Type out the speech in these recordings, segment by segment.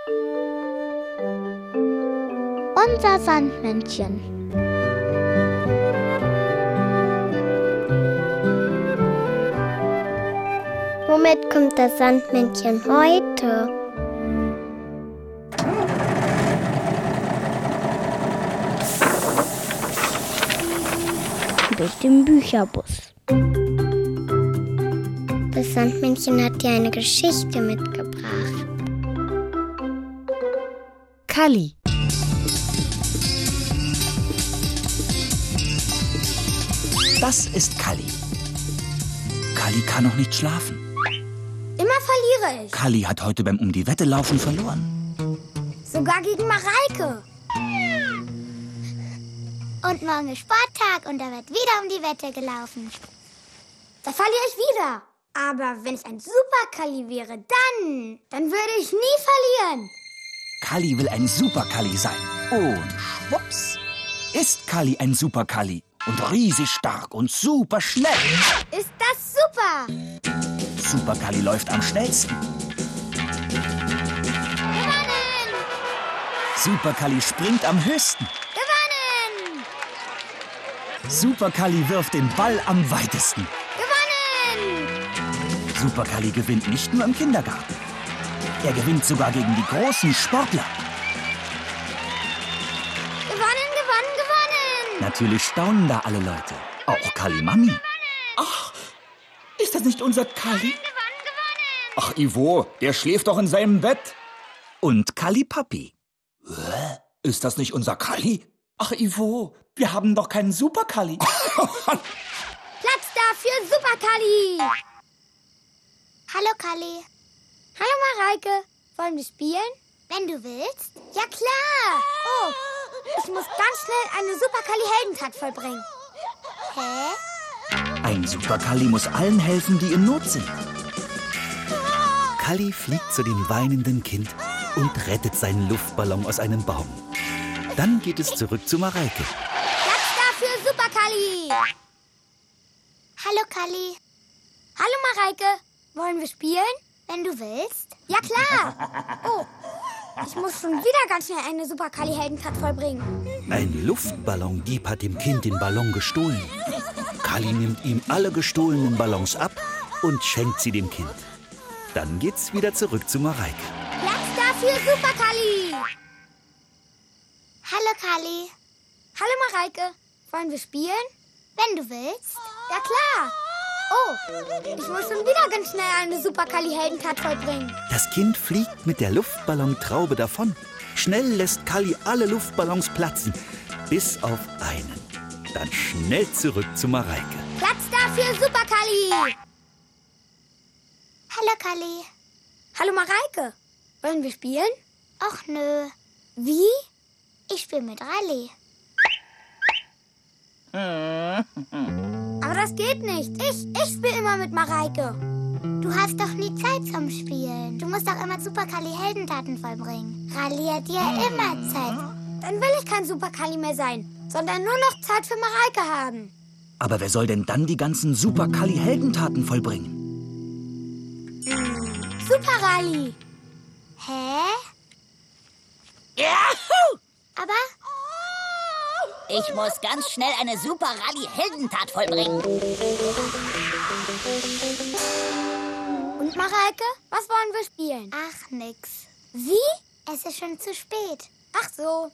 Unser Sandmännchen. Womit kommt das Sandmännchen heute? Mit dem Bücherbus. Das Sandmännchen hat dir eine Geschichte mitgebracht. Kalli. Das ist Kalli. Kalli kann noch nicht schlafen. Immer verliere ich. Kalli hat heute beim Um-die-Wette-Laufen verloren. Sogar gegen Mareike. Und morgen ist Sporttag und da wird wieder um die Wette gelaufen. Da verliere ich wieder. Aber wenn ich ein Super-Kalli wäre, dann würde ich nie verlieren. Kalli will ein Super-Kalli sein. Und schwupps ist Kalli ein Super-Kalli. Und riesig stark und super schnell. Ist das super? Super-Kalli läuft am schnellsten. Gewonnen! Super-Kalli springt am höchsten. Gewonnen! Super-Kalli wirft den Ball am weitesten. Gewonnen! Super-Kalli gewinnt nicht nur im Kindergarten. Er gewinnt sogar gegen die großen Sportler. Gewonnen, gewonnen, gewonnen! Natürlich staunen da alle Leute. Auch Kalli Mami. Ach, ist das nicht unser Kalli? Gewonnen, gewonnen! Ach, Ivo, der schläft doch in seinem Bett. Und Kalli Papi. Ist das nicht unser Kalli? Ach, Ivo, wir haben doch keinen Super-Kalli. Platz da für Super-Kalli! Hallo Kalli. Hallo Mareike, wollen wir spielen? Wenn du willst. Ja klar! Oh, ich muss ganz schnell eine Super-Kalli-Heldentat vollbringen. Hä? Ein Super-Kalli muss allen helfen, die in Not sind. Kalli fliegt zu dem weinenden Kind und rettet seinen Luftballon aus einem Baum. Dann geht es zurück zu Mareike. Platz da für Super-Kalli! Hallo Kalli. Hallo Mareike, wollen wir spielen? Wenn du willst. Ja klar! Oh, ich muss schon wieder ganz schnell eine Super-Kalli-Heldentat vollbringen. Ein Luftballondieb hat dem Kind den Ballon gestohlen. Kalli nimmt ihm alle gestohlenen Ballons ab und schenkt sie dem Kind. Dann geht's wieder zurück zu Mareike. Platz da für Super-Kalli! Hallo Kalli. Hallo Mareike, wollen wir spielen? Wenn du willst. Ja klar! Oh, ich muss schon wieder ganz schnell eine Super-Kalli-Heldentat vollbringen. Das Kind fliegt mit der Luftballontraube davon. Schnell lässt Kalli alle Luftballons platzen, bis auf einen. Dann schnell zurück zu Mareike. Platz da für Super-Kalli! Hallo Kalli. Hallo Mareike, wollen wir spielen? Och nö. Wie? Ich spiele mit Ralli. Aber das geht nicht. Ich spiele immer mit Mareike. Du hast doch nie Zeit zum Spielen. Du musst doch immer Super-Kalli-Heldentaten vollbringen. Ralli hat ja immer Zeit. Dann will ich kein Super-Kalli mehr sein, sondern nur noch Zeit für Mareike haben. Aber wer soll denn dann die ganzen Super-Kalli-Heldentaten vollbringen? Super Ralli. Hä? Juhu! Aber Ich muss ganz schnell eine Super-Ralli-Heldentat vollbringen. Und Mareike, was wollen wir spielen? ach nix. Wie? Es ist schon zu spät. Ach so.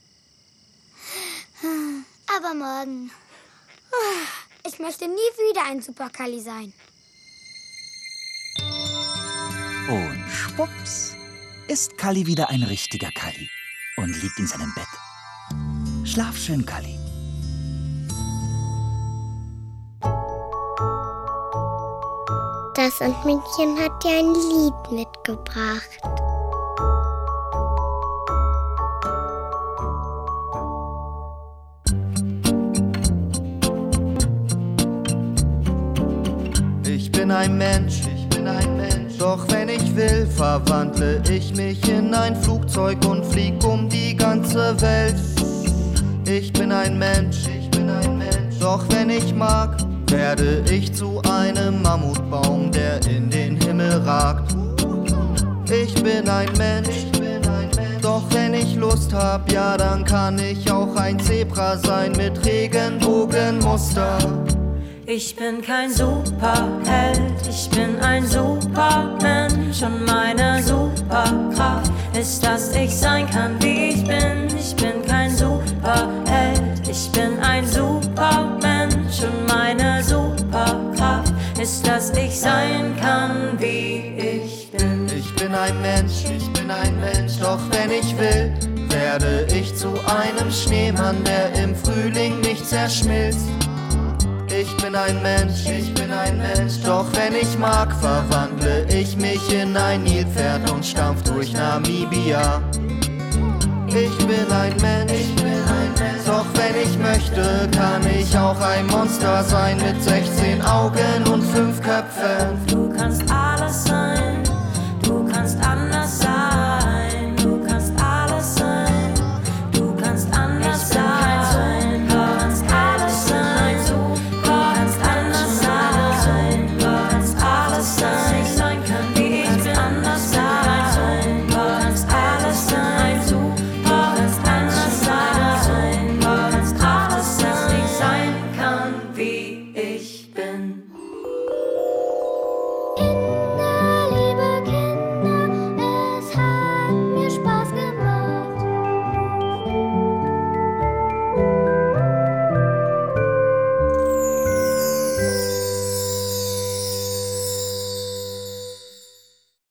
Aber morgen. Ich möchte nie wieder ein Super-Kalli sein. Und schwupps ist Kalli wieder ein richtiger Kalli und liegt in seinem Bett. Schlaf schön, Kalli. Das Sandmännchen hat dir ein Lied mitgebracht. Ich bin ein Mensch, doch wenn ich will, verwandle ich mich in ein Flugzeug und flieg um die ganze Welt. Ich bin ein Mensch, doch wenn ich mag, werde ich zu einem Mammutbaum, der in den Himmel ragt. Ich bin ein Mensch, Doch wenn ich Lust hab, ja, dann kann ich auch ein Zebra sein mit Regenbogenmuster. Ich bin kein Superheld, ich bin ein Supermensch und meine Superkraft ist, dass ich sein kann, wie ich bin. Ich bin kein Superheld, ich bin ein Supermensch und meine Superkraft ist, dass ich sein kann, wie ich bin. Ich bin ein Mensch, doch wenn ich will, werde ich zu einem Schneemann, der im Frühling nicht zerschmilzt. Ich bin ein Mensch, doch wenn ich mag, verwandle ich mich in ein Nilpferd und stampf durch Namibia. Ich bin ein Mensch, doch wenn ich möchte, kann ich auch ein Monster sein mit 16 Augen und 5 Köpfen. Du kannst alles sein.